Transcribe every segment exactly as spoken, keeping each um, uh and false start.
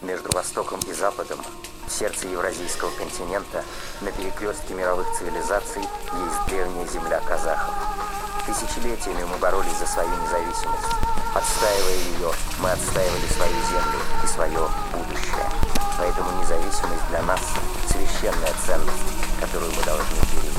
Между Востоком и Западом, в сердце Евразийского континента, на перекрестке мировых цивилизаций, есть древняя земля казахов. Тысячелетиями мы боролись за свою независимость. Отстаивая ее, мы отстаивали свою землю и свое будущее. Поэтому независимость для нас – священная ценность, которую мы должны беречь.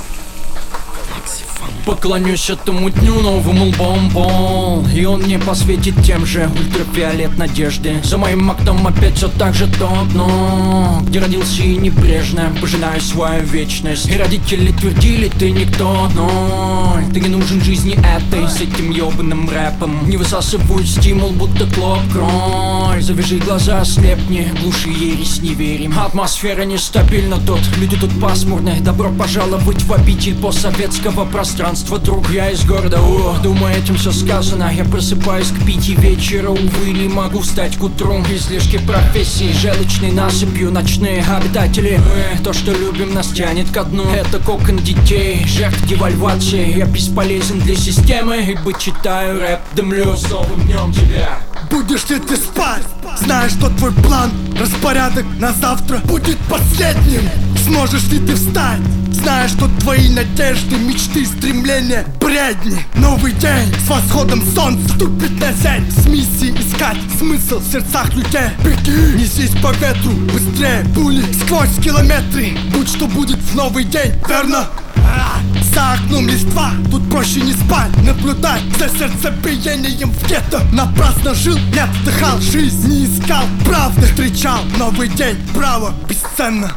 Поклонюсь этому дню новому лбом, и он мне посветит тем же ультрафиолет надежды. За моим окном опять все так же то окно, где родился и небрежно пожинаю свою вечность. И родители твердили: ты никто, но ты не нужен жизни этой. С этим ебаным рэпом не высасывают стимул, будто клоп крой. Завяжи глаза, слепни, глуши ересь, не верим. Атмосфера нестабильна тут, люди тут пасмурные. Добро пожаловать в обитель постсоветского пространства, друг. Я из города, о, думаю, этим все сказано. Я просыпаюсь к пяти вечера, увы, не могу встать к утру. Излишки профессии, желчной насыпью, ночные обитатели. Мы, то, что любим, нас тянет ко дну. Это кокон детей, жертв девальвации. Я бесполезен для системы, ибо читаю рэп, дымлю с новым днем тебя. Будешь ли ты спать? Знаешь, что твой план, распорядок на завтра будет последним. Сможешь ли ты встать? Знаешь, что твои надежды, мечты, стремления бредни. Новый день с восходом солнца вступит на землю, с миссией искать смысл в сердцах людей. Беги, несись по ветру, быстрее пули сквозь километры. Будь что будет в новый день, верно? За окном листва, тут проще не спать, наблюдать за сердцебиением в гетто. Напрасно жил, не вдыхал жизнь, не искал правды, встречал новый день, право бесценно.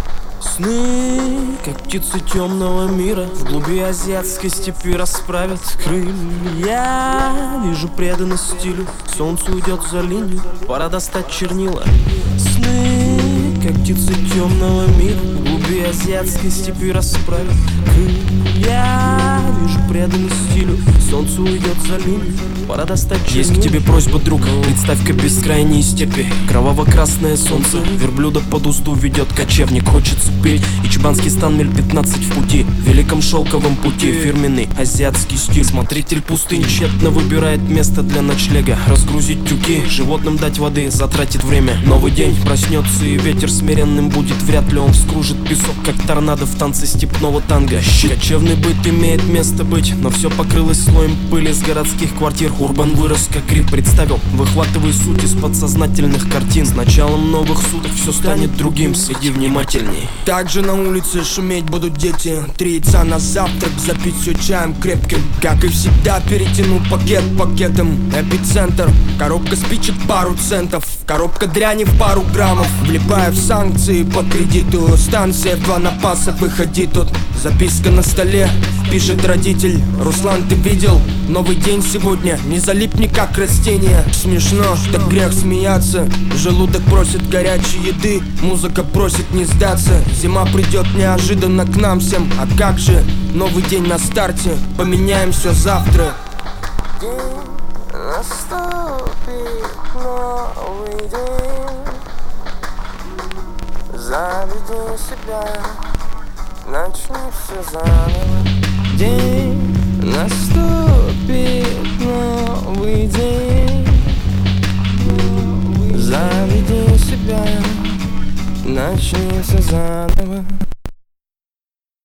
Сны, как птицы темного мира, в глуби азиатской степи расправят крылья. Я вижу преданность стилю, солнце уйдет за линию, пора достать чернила. Сны, как птицы темного мира, в глуби азиатской степи расправят крылья. Я вижу преданность стилю, солнце уйдет за линию, пора достать чернила. Есть к тебе просьба, друг, представь-ка бескрайние степи. Кроваво-красное солнце, верблюда под узду ведет кочевник. Хочется петь, и чебанский стан миль пятнадцать в пути. В великом шелковом пути фирменный азиатский стиль. Смотритель пустынь тщетно выбирает место для ночлега. Разгрузить тюки, животным дать воды, затратит время. Новый день проснется, и ветер смиренным будет. Вряд ли он вскружит песок, как торнадо в танце степного танго. Кочевный быт имеет место быть, но все покрылось слоем пыли с городских квартир. Урбан вырос как Рим, представил, выхватывай суть из подсознательных картин. С началом новых суток все станет другим, следи внимательней. Также на улице шуметь будут дети. Три яйца на завтрак, запить все чаем крепким. Как и всегда, перетяну пакет пакетом. Эпицентр, коробка спичек пару центов, коробка дряни в пару граммов. Влипая в санкции по кредиту, станция два напаса, выходи тут. Записка на столе, пишет родитель: Руслан, ты видел? Новый день сегодня, не залипни как растение. Смешно, так грех смеяться. Желудок просит горячей еды, музыка просит не сдаться. Зима придет неожиданно к нам всем. А как же, новый день на старте, поменяем все завтра. День наступит, новый день. Заведи себя, начни все заново. День наступит, новый день. Заведи себя, начни все заново.